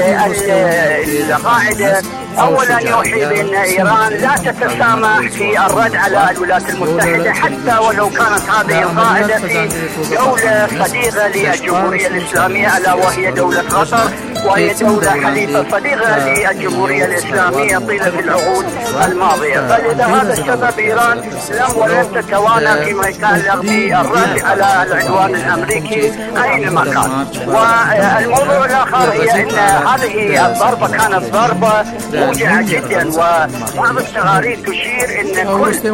القاعدة أولا يوحي بأن إيران لا تتسامح في الرد على الولايات المتحدة حتى ولو كانت هذه القاعدة في دولة صديقة للجمهورية الإسلامية ألا وهي دولة قطر، وهي دولة حليفة صديقة للجمهورية الإسلامية طيلة العقود الماضية. فلهذا السبب إيران لم ولن تتوانى فيما يتعلق بالرد على العدوان الأمريكي أينما كان. والموضوع الآخر هي أن هذه الضربة كانت ضربة موجعة جدا، وبعض التقارير تشير أن كل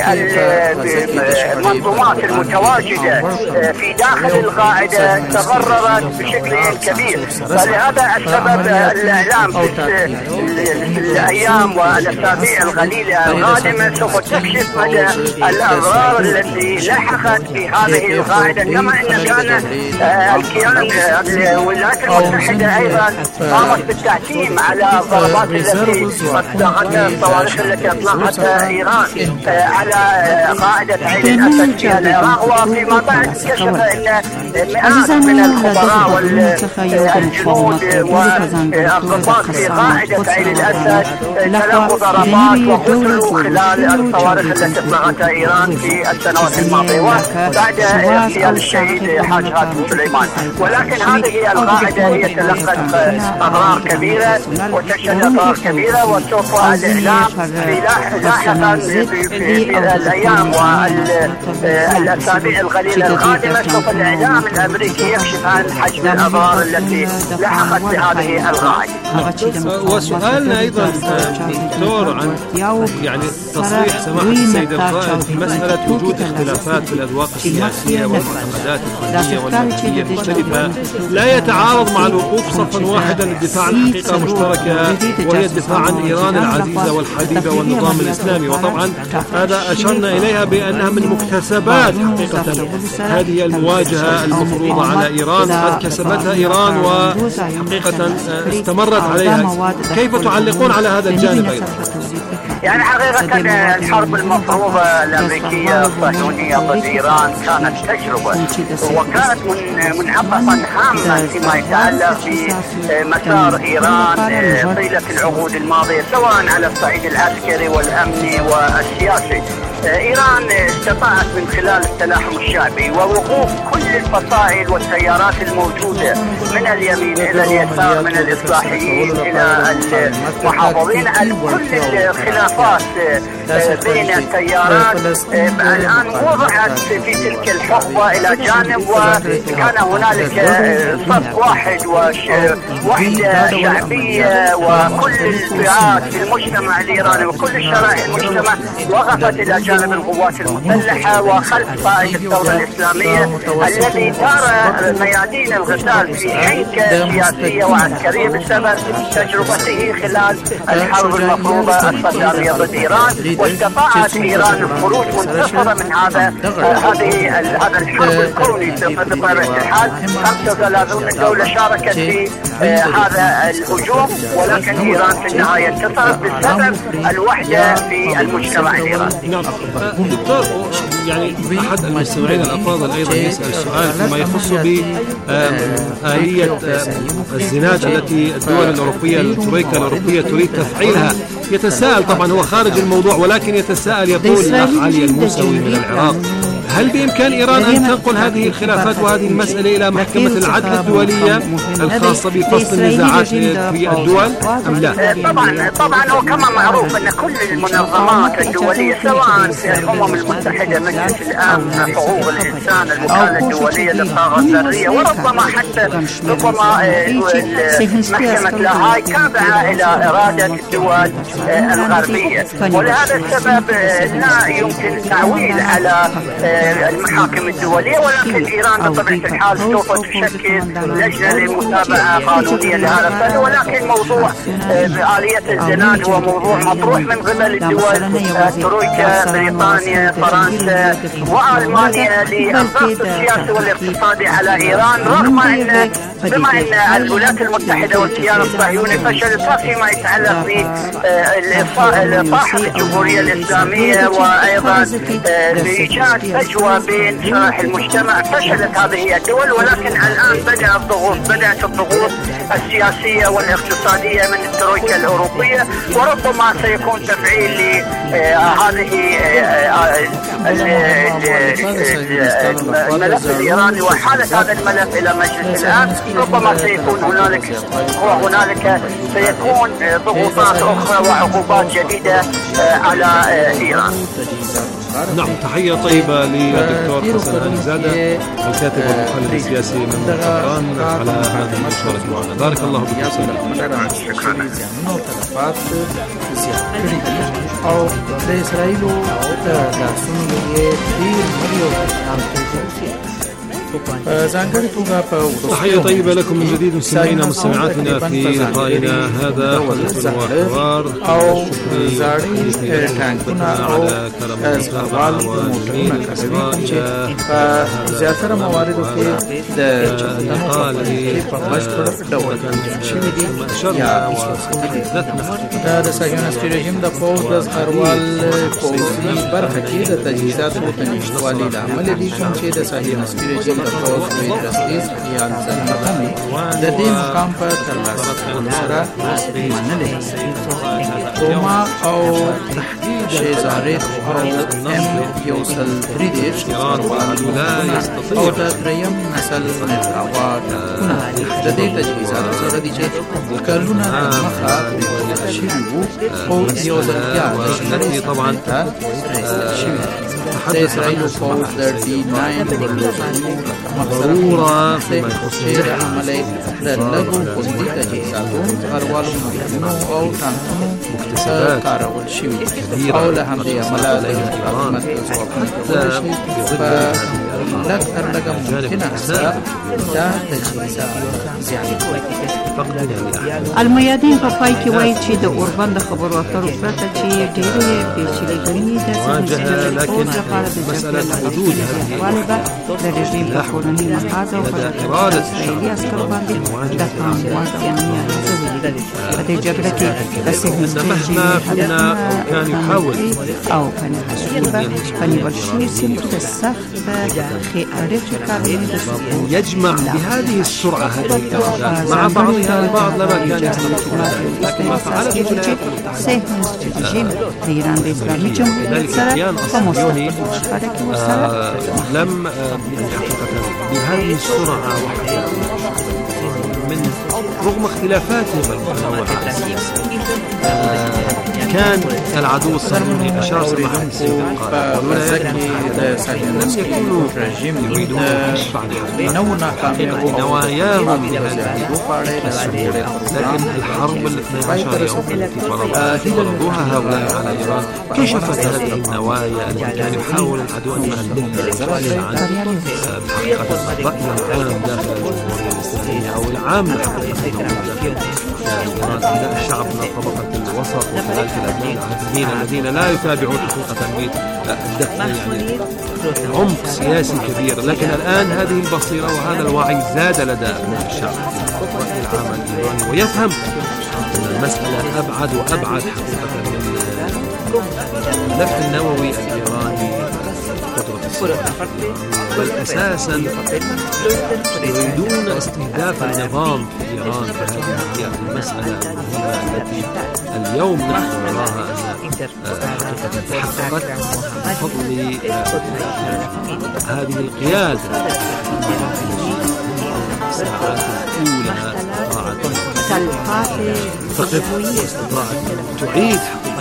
المنظومات المتواجدة في داخل القاعدة تضررت بشكل كبير. فلهذا السبب الإعلام في الأيام والأسابيع القليلة القادمة سوف تكشف مدى الأضرار التي لحقت في هذه القاعدة، كما أن كان الكيان الولايات المتحدة أيضا قامت بالتعتيم على الضربات التي أطلقتها الصواريخ التي أطلقتها إيران على قاعدة عين الأسد في العراق. وفيما بعد كشف أن مئات من الخبراء والجنود والضباط في قاعدة عين الأسد تلقوا ضربات وقتلوا خلال الصواريخ التي أطلقتها إيران في السنوات الماضية وبعد اغتيال الشهيد حاج هاشم سليمان. ولكن هذه القاعدة هي تلقت أضرار كبيرة وتشهد أضرار كبيرة، وسوف الإعلام لاحقا في الأيام والأسابيع القليلة القادمة سوف الإعلام الأمريكي يكشف عن حجم الأضرار التي لحقت بهذه القاعدة. وسؤالنا أيضا دكتور عن يعني تصريح سماحة السيد القائد في مسألة وجود اختلافات في الأذواق السياسية والمعتقدات الدينية والمذهبية المختلفة لا يتعارض مع الوقوف صفا واحدا للدفاع عن حقيقة مشتركة وهي الدفاع عن إيران العزيزة والحبيبة والنظام الإسلامي. وطبعا هذا أشرنا إليها بأنها من مكتسبات حقيقة هذه المواجهة المفروضة على إيران قد كسبتها إيران وحقيقة استمرت عليها. كيف تعلقون على هذا الجانب أيضا؟ يعني حقيقة الحرب المفروضة الأمريكية الصهيونية ضد إيران كانت تجربة وكانت منعطفا هاما فيما يتعلق بمسار إيران طيلة العقود الماضية سواء على الصعيد العسكري والأمني والسياسي. إيران استطاعت من خلال التلاحم الشعبي ووقوف كل الفصائل والتيارات الموجودة من اليمين إلى اليسار من الإصلاحيين إلى المحافظين على كل الخلاف خلافات بين التيارات الآن وضعت في تلك الحقبة إلى جانب، وكان هنالك صف واحد ووحدة شعبية، وكل الفئات في المجتمع الإيراني وكل شرائح المجتمع وقفت إلى جانب القوات المسلحة وخلف قائد الثورة الإسلامية الذي دار ميادين القتال في حنكة سياسية وعسكرية بسبب تجربته خلال الحرب المفروضة الصدامية ضد إيران، واستطاعت إيران الخروج منتصرة من هذا هذه هذا الحرب الكوني بطبيعة الحال. خمسة دولة شاركت في هذا الهجوم، ولكن إيران في النهاية انتصرت بسبب الوحدة في المجتمع الإيراني. نعم دكتور، يعني أحد المستمعين الأفاضل أيضا يسأل سؤال فيما يخص بآلية الزناد التي الدول الأوروبية الترويكا الأوروبية تريد تفعيلها. يتساءل، طبعا هو خارج الموضوع ولكن يتساءل، يقول الأخ علي الموسوي من العراق: هل بإمكان إيران أن تنقل هذه الخلافات وهذه المسألة إلى محكمة العدل الدولية الخاصة بفصل النزاعات في الدول أم لا؟ طبعا طبعا هو كما معروف أن كل المنظمات الدولية سواء في الأمم المتحدة، مجلس الأمن، حقوق الإنسان، الوكالة الدولية للطاقة الذرية، وربما حتى ربما محكمة لاهاي تابعة إلى إرادة الدول الغربية، ولهذا السبب لا يمكن التعويل على المحاكم الدولية، ولكن إيران بطبيعة الحال سوف تشكل لجنة للمتابعة قانونية لهذا الفن، ولكن موضوع آلية الزناد هو موضوع مطروح من قبل الدول الترويكا، بريطانيا، فرنسا وألمانيا للضغط السياسي والاقتصادي على إيران، رغم أن بما أن الولايات المتحدة والكيان الصهيوني فشلت فيما يتعلق بإصلاح الجمهورية الإسلامية وأيضا بإيجاد فجوة بين شرائح المجتمع، فشلت هذه الدول، ولكن الآن بدأ الضغوط بدأت الضغوط السياسية والاقتصادية من الترويكا الأوروبية، وربما سيكون تفعيل لهذه الملف الإيراني وحالة هذا الملف إلى مجلس الأمن. ربما سيكون هنالك وهنالك سيكون ضغوطات أخرى وعقوبات جديدة على إيران. نعم، تحية طيبة للدكتور حسن علي زادة الكاتب والمحلل السياسي من طهران على هذه المشاركة معنا. بارك الله فيك. شكرا. او د اسرائیل د لاسونو یې ډیر مليو تحية طيبة لكم من جديد مستمعينا مستمعاتنا في لقائنا هذا حدث وحوار. او زاړي ټانکونه او زغال موټرونه کوي زیاتره مواردو کې د انتقال په بشپړ ډول شوي دي یا دا د صهیونیستي رژیم د پوځ د ځغروال پوځي برخه کې د تجهیزاتو د نشتوالي لامل دي کوم چې د صهیونیستي رژیم د پوځ د رئیس خیال ځنمتني د دې مقام په ترلاسه کولو سره منلې کوما او شیزارت او ام یوسل دریدش او د دریم نسل نفراوات د دې تجهیزاتو سره دي چې کلونه مخه شوي وو او یو ځلیا التي طبعا د اسرائیل فوز د ډي ناین ضرورة فيما يخص عملي د لګو قوتي تجهیزاتو غروالو او تانکونو مكتسبات کارول شوي او له همدې عمله د حکومت لږ تر لږه ممکنه سره دا تجهیزات زیات الميادين په پای کې وایي چې د اوربند د خبرو اترو پرته چې ډېرې پیچلېګنې د لكن مسألة حدود هذه د رژیم په قانوني لحاظ او په اسرائیلي عسکرو باندې د پاموړ زیانونه راځي. په دې جګړه کې د مهما كنا كان يحاول او کنه فنيول شيء سمت السخت خي أعرف كارمين يجمع بهذه السرعة هذه الأحداث مع بعضها البعض لما كان يستطيع لكن ما فعله الولايات المتحدة لذلك الكيان الصهيوني لم حقيقة بهذه السرعة من رغم اختلافاتهم المتنوعة كان العدو الصهيوني أشار سماحة السيد القائد والولايات المتحدة لم يكونوا يريدون كشف عن حقيقة نواياهم في هذه السورية، لكن الحرب الاثني عشر يوم التي فرضوها هؤلاء على إيران كشفت هذه النوايا التي كان يحاول العدو أن يتخلى عنها. بحقيقة الرأي العام داخل الجمهورية الإسلامية أو العام داخل إيران لا الشعب من طبقة الوسط وكذلك الأبناء العاديين الذين لا يتابعون حقيقة الدفع يعني عمق سياسي كبير، لكن الآن هذه البصيرة وهذا الوعي زاد لدى أبناء الشعب الرأي العام الإيراني، ويفهم أن المسألة أبعد وأبعد حقيقة من الدفع النووي الإيراني قدرة الصراع، بل أساسا يريدون استهداف النظام في إيران، فهذه هي المسألة المهمة التي اليوم نحن نراها أن تحققت بفضل هذه القيادة الساعات الأولى استطاعت تقف واستطاعت تعيد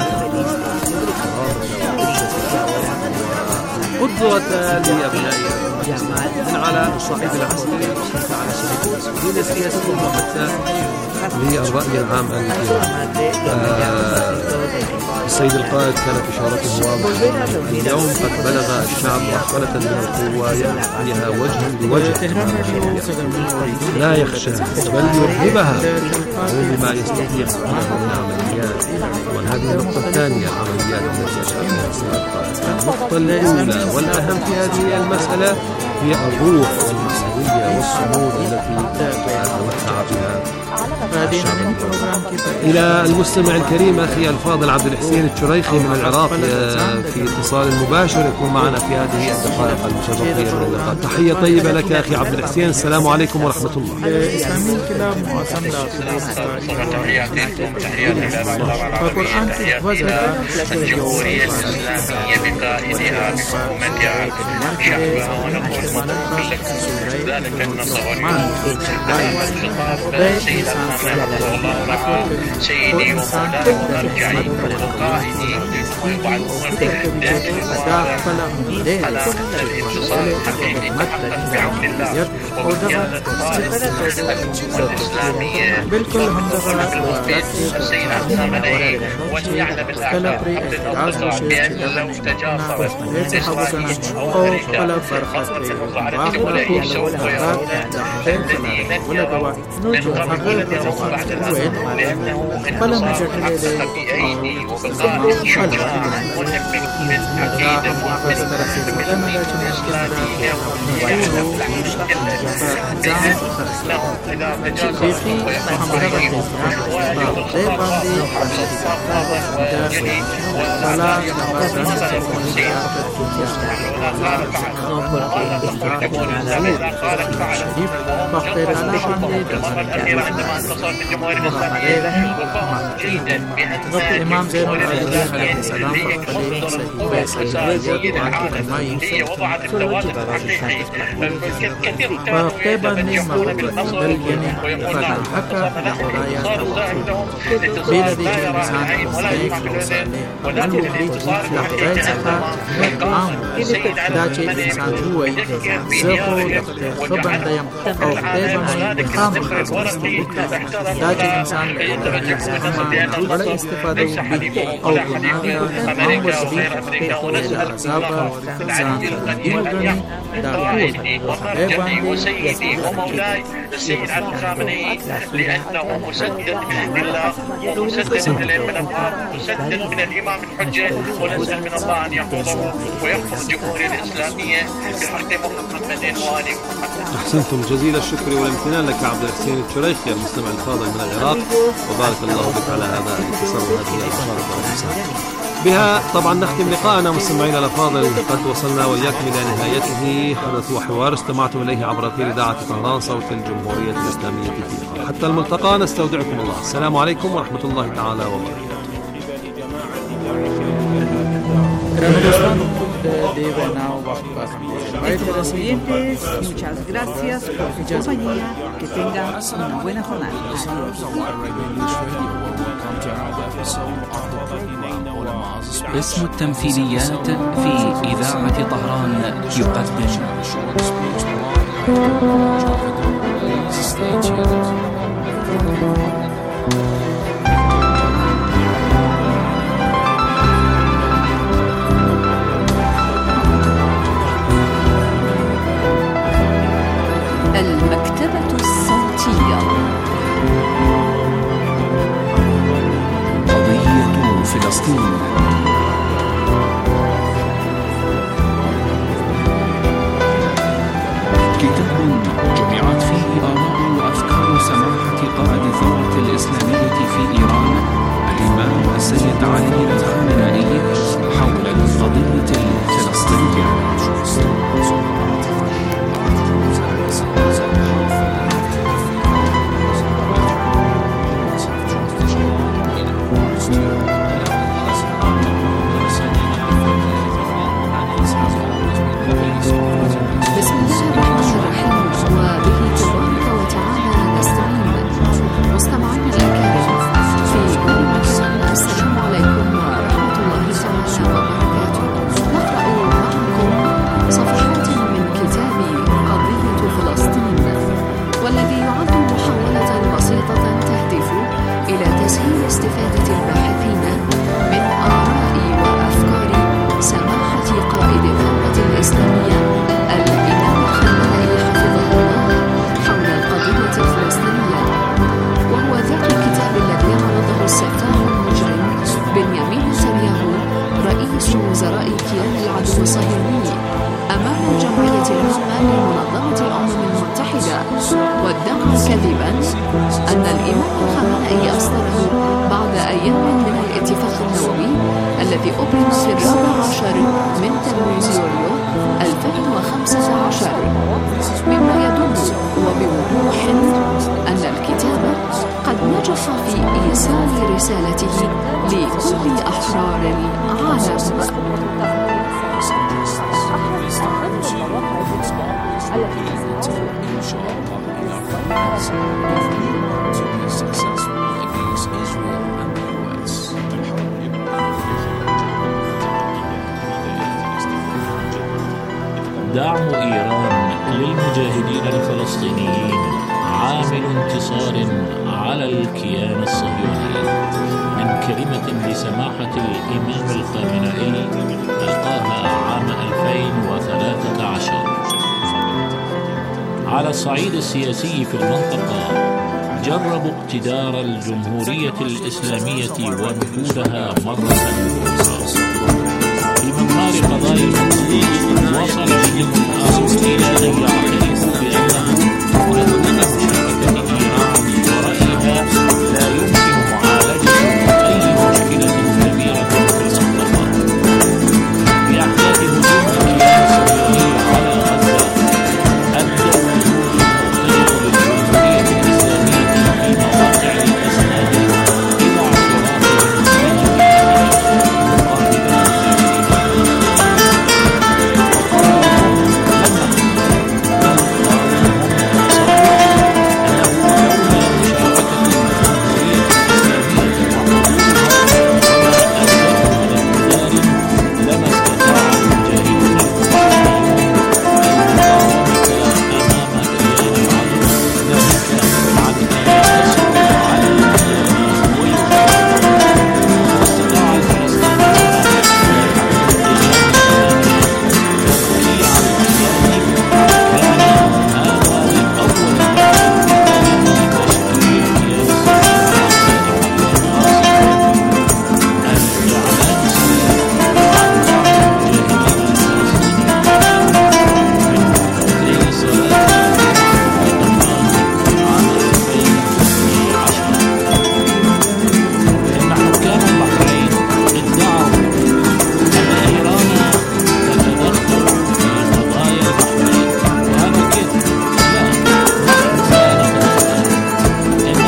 قدوة لأبناء من على الصعيد العسكري على الصعيد المسؤولين السياسيين للرأي العام الإيراني. السيد القائد كانت إشارته واضحة، اليوم قد بلغ الشعب مرحلة من القوة يأتيها وجها بوجه لا يخشى بل يرهبها بما يستطيع من عمليات. وهذه النقطة الثانية عمليات التي أشار إليها السيد القائد. النقطة الأولى والأهم في هذه المسألة هي الروح والمسؤولية والصمود التي تمتع بها. إلى المستمع الكريم أخي الفاضل عبد الحسين الشريخي من العراق في اتصال مباشر يكون معنا في هذه الدقائق المتبقية من اللقاء. تحية طيبة لك أخي عبد الحسين، السلام عليكم ورحمة الله. إسلامي الكلام معظم القرآن وزارة الجمهورية الإسلامية بقائدها بحكومتها شعبها ونقول ذلك النصر سيدي ومولاي ومرجعي وقائدي وبعد على الاتصال الحقيقي تحقق بعون الله وبقيادة الحكومة الإسلامية بالوفيد السيد عبد الخامنئي وجعل بالأعلى عبد الأوقع بأن لو تجاثرت إسرائيل وأمريكا خطوة على الدولة سوف يرون الذي نجوا من قبيلة بعد الأمر لأنه انتصار حقق بأيدي وبقائد شجاع مهم من عقيدة مؤمن بالملة الإسلامية ويعلم لأنه إذا تجاثر ويقضي ويغضب ويجري ولا عندما انتصر في الجمهورية الإسلامية وقام جيدا بأن الإمام زين العابدين عليه السلام هي وضعت التوازن الحقيقي. كثير كانوا يهتمون بالنصر ويقولون حتى بلدي الإنسان ولكن الانتصار مقام السيد علي الإنسان هو زيقو وجعل الأولاد كالزفر الورقي ذات الإنسان ولا استفادة به أو بناء أمريكا وغير أمريكا ونسأل العلي القدير أن يحكم قائدي ومرجعي وسيدي ومولاي السيد علي الخامنئي لأنه مسدد بإذن الله مسدد من الإمام مسدد من الإمام الحجة ونسأل من الله أن يحفظه ويحفظ الجمهورية الإسلامية بحق محمد وآل محمد. أحسنتم جزيل الشكر والامتنان لك عبد الحسين الشريخي المستمع الفاضل من العراق، وبارك الله بك على هذا الاتصال وهذه الأخبار والرسائل. بها طبعا نختم لقاءنا مستمعينا الأفاضل، قد وصلنا وإياكم إلى نهايته. حدث وحوار استمعتم إليه عبر أثير إذاعة طهران صوت الجمهورية الإسلامية في إيران. حتى الملتقى نستودعكم الله، السلام عليكم ورحمة الله تعالى وبركاته. Estimados oyentes, muchas gracias por su compañía. Que tengan una buena jornada. اسم التمثيليات في إذاعة طهران يقدم المكتبة الصوتية. قضية فلسطين. كتاب جمعت فيه آراء وأفكار سماحة قائد الثورة الإسلامية في إيران الإمام السيد علي الخامنئي حول القضية الفلسطينية. بسم الله الرحمن الرحيم، وبه تبارك وتعالى نستعين. مستمعينا الأكارم في كل مكان، السلام عليكم ورحمة الله تعالى وبركاته. نقرأ معكم صفحات من كتاب قضية فلسطين، والذي يعد محاولة بسيطة تهدف إلى تسهيل استفادة الباحثين من آراء وأفكار سماحة قائد الثورة الإسلامية الإمام الخامنئي حفظه الله حول القضية الفلسطينية، وهو ذات الكتاب الذي عرضه السفاح المجرم بنيامين نتنياهو رئيس وزراء كيان العدو الصهيوني أمام الجمعية العامة لمنظمة الأمم المتحدة، وادعى كذبا أن الإمام الخامنئي أصدره بعد أيام من الاتفاق النووي الذي أبرم في الرابع عشر من تموز يوليو ألفين وخمسة عشر، مما يدل وبوضوح أن الكتاب قد نجح في إيصال رسالته لكل أحرار العالم. دعم إيران للمجاهدين الفلسطينيين عامل انتصار على الكيان الصهيوني، من كلمة لسماحة الإمام الخامنئي ألقاها عام ألفين وثلاثة عشر. على الصعيد السياسي في المنطقة جربوا اقتدار الجمهورية الإسلامية ونفوذها مرة أخرى. في مضمار قضايا المنطقة وصل بهم الأمر إلى أن يعقد